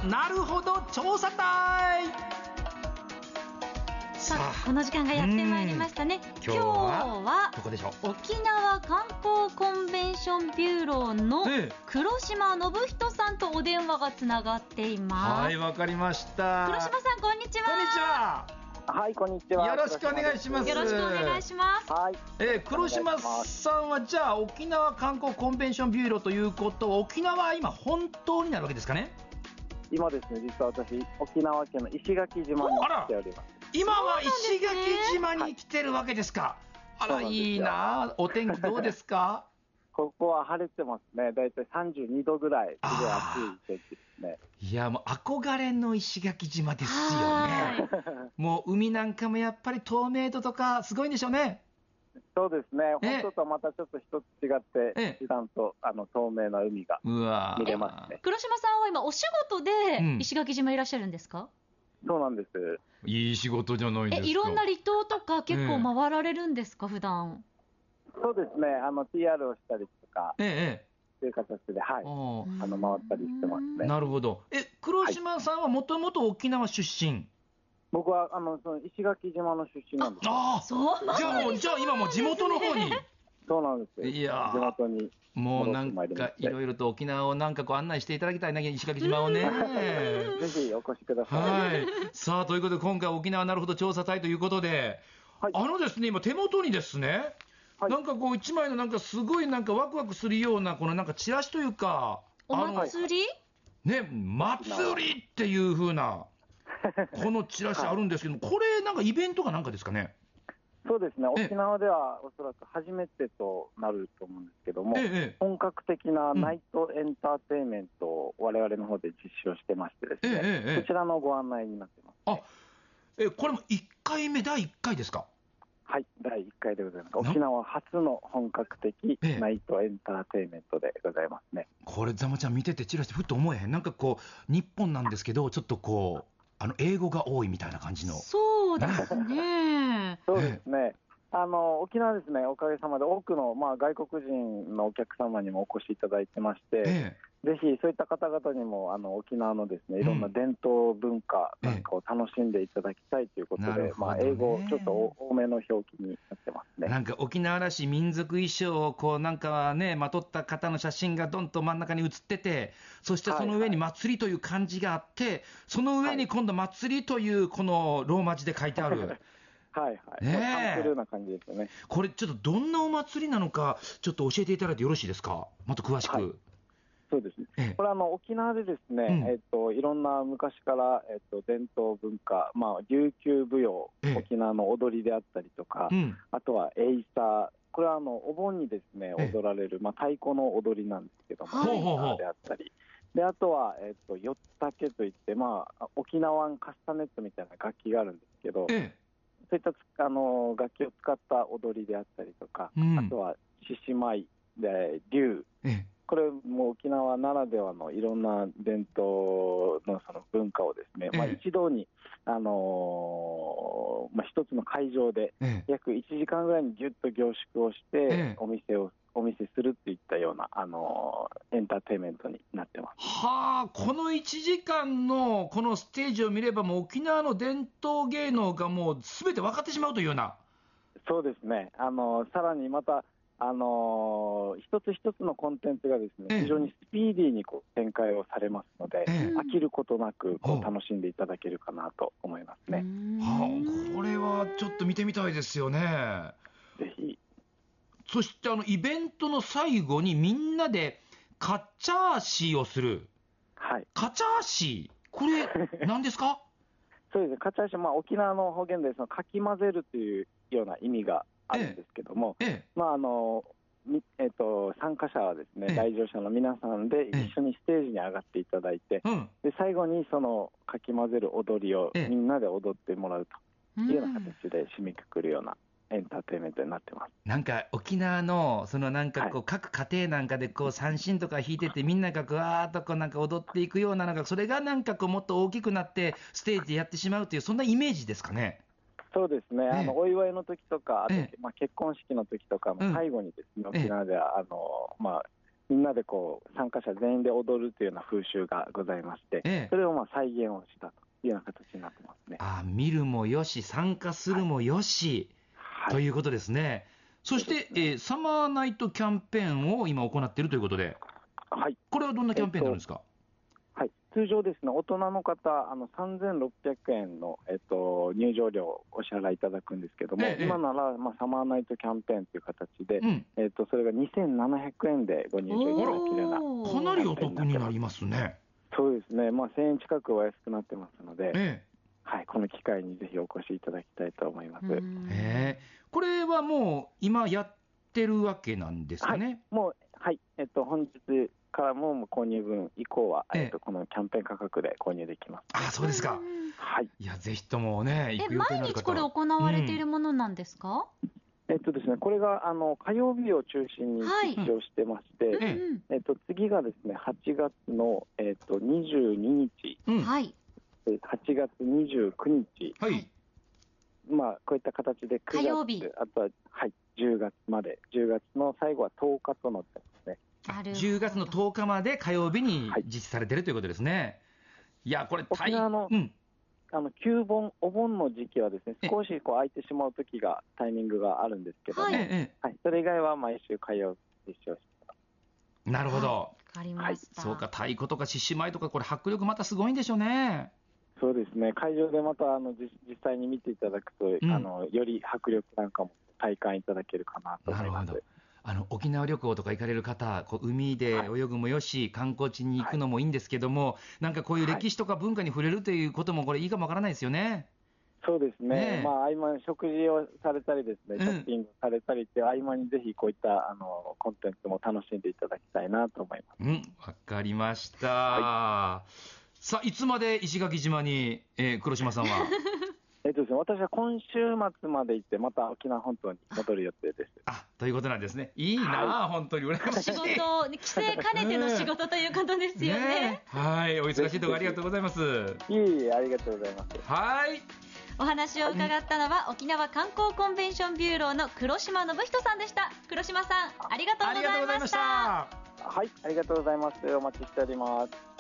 なるほど調査隊。 さあこの時間がやってまいりましたね。今日はどこでしょう。 沖縄観光コンベンションビューローの黒島信人さんとお電話がつながっています。 はい、わかりました。 黒島さん、こんにちは。 こんにちは。 はい、こんにちは。 よろしくお願いします。 よろしくお願いします。 はい。 黒島さんはじゃあ沖縄観光コンベンションビューローということは、沖縄は今本当になるわけですかね。 今ですね、実は私沖縄県の石垣島に来ております。 今は石垣島に来てるわけですか。あら、いいな。お天気どうですか。 ここは晴れてますね。だいたい32度ぐらい、すごい暑い天気ですね。 いや、もう憧れの石垣島ですよね。もう海なんかもやっぱり透明度とかすごいんでしょうね。 そうですね。本当とはまたちょっと一つ違って、一段と透明な海が見れますね。 黒島さんは今お仕事で石垣島いらっしゃるんですか。 そうなんです。 いい仕事じゃないですか。 いろんな離島とか結構回られるんですか、普段。 そうですね。PR をしたりとか、という形で、はい、回ったりしてますね。 なるほど。黒島さんはもともと沖縄出身。 僕はその石垣島の出身なんです。 そうなんです。 じゃあ今も地元の方に。 そうなんですよ。 いや地元にもうなんかいろいろと沖縄をなんかこう案内していただきたいな、石垣島をね。 ぜひお越しください。 はい。さあということで今回沖縄なるほど調査隊ということで、ですね、今手元にですね、なんかこう一枚のなんかすごいなんかワクワクするようなこのなんかチラシというか、 お祭りね、祭りっていう風なこのチラシあるんですけど、これなんかイベントかなんかですかね。 そうですね、沖縄ではおそらく初めてとなると思うんですけども、本格的なナイトエンターテインメントを我々の方で実施をしてましてですね、こちらのご案内になってます、ね。 これも1回目、第1回ですか。 はい、第1回でございます。沖縄初の本格的ナイトエンターテインメントでございますね。 これ、ザマちゃん見ててチラシふっと思えへん。なんかこう、日本なんですけど、ちょっとこう、英語が多いみたいな感じの。 そうですね。 そうですね。沖縄ですね、おかげさまで多くの、外国人のお客様にもお越しいただいてまして、ぜひそういった方々にも沖縄のですね、いろんな伝統文化なんかを楽しんでいただきたいということで、英語ちょっと多めの表記になってますね。 なんか沖縄らしい民族衣装をこうなんかね、まとった方の写真がどんと真ん中に写ってて、そしてその上に祭りという漢字があって、その上に今度祭りというこのローマ字で書いてある。 はいはい。サンプルな感じですよね。 これちょっとどんなお祭りなのか、ちょっと教えていただいてよろしいですか。もっと詳しく。 そうですね。これ沖縄でですね、いろんな昔から、伝統文化、琉球舞踊、沖縄の踊りであったりとか、あとはエイサー、これはお盆にですね、踊られる、太鼓の踊りなんですけども、エイサーであったり、で、あとは、よったけといって、沖縄カスタネットみたいな楽器があるんですけど、そういった楽器を使った踊りであったりとか、あとは獅子舞で竜、これも沖縄ならではのいろんな伝統のその文化をですね、一堂に、一つの会場で約1時間ぐらいにぎゅっと凝縮をして、お見せするっていったようなエンターテインメントになってます。 はあ、この1時間のこのステージを見れば、もう沖縄の伝統芸能がもうすべて分かってしまうというような。 そうですね。さらにまた一つ一つのコンテンツがですね、非常にスピーディーに展開をされますので、飽きることなく楽しんでいただけるかなと思いますね。 これはちょっと見てみたいですよね。 ぜひ。 そしてイベントの最後にみんなでカチャーシーをする。 はい。 カチャーシー、これ何ですか？ そうですね。カチャーシー、沖縄の方言でかき混ぜるというような意味があるんですけども、参加者はですね、来場者の皆さんで一緒にステージに上がっていただいて、で最後にそのかき混ぜる踊りをみんなで踊ってもらうというような形で締めくくるようなエンターテインメントになってます。 なんか沖縄のそのなんかこう、各家庭なんかでこう三線とか弾いててみんながわーっとこうなんか踊っていくような、なんかそれがなんかこうもっと大きくなってステージでやってしまうという、そんなイメージですかね。 そうですね。お祝いの時とか、あと結婚式の時とかの最後にですね、沖縄ではみんなで参加者全員で踊るというような風習がございまして、それを再現をしたというような形になってますね。 見るもよし、参加するもよし、ということですね。そして、サマーナイトキャンペーンを今行っているということで、 はい、 これはどんなキャンペーンなんですか？ 通常ですね、大人の方、3600円の、入場料をお支払いいただくんですけども、今なら、サマーナイトキャンペーンという形で、それが2700円でご入場いただけるような。 かなりお得になりますね。 そうですね、1000円近くお安くなってますので、この機会にぜひお越しいただきたいと思います。 これはもう今やってるわけなんですかね？ もう、本日からも購入分以降は、このキャンペーン価格で購入できます。 そうですか。いや、ぜひともね、行く予定になる方。 毎日これ行われているものなんですか？ ですね、これが火曜日を中心に実施をしてまして、次がですね、8月の、22日、8月29日、こういった形で9月、 火曜日、 あとは、10月まで、10月の最後は10日となってますね。 10月の10日まで火曜日に実施されているということですね。いや、これ沖縄の、お盆の時期はですね、少し空いてしまう時がタイミングがあるんですけども、それ以外は毎週火曜日実施をしています。 なるほど。 わかりました。 そうか、太鼓とか獅子舞とか、これ迫力またすごいんでしょうね。 そうですね、会場でまた実際に見ていただくと、より迫力なんかも体感いただけるかなと思います。 なるほど。沖縄旅行とか行かれる方、海で泳ぐもよし、観光地に行くのもいいんですけども、なんかこういう歴史とか文化に触れるということも、これいいかもわからないですよね。 そうですね、合間に食事をされたりですね、ショッピングされたりって合間にぜひこういったコンテンツも楽しんでいただきたいなと思います。 わかりました。さあ、いつまで石垣島に、黒島さんは？ ですね、私は今週末まで行って、また沖縄本島に戻る予定です。 ということなんですね。いいな、本当に羨ましい。 帰省兼ねての仕事ということですよね。 お忙しいところありがとうございます。 いえ、ありがとうございます。 お話を伺ったのは、沖縄観光コンベンションビューローの黒島信人さんでした。黒島さん、ありがとうございました。 ありがとうございます。お待ちしております。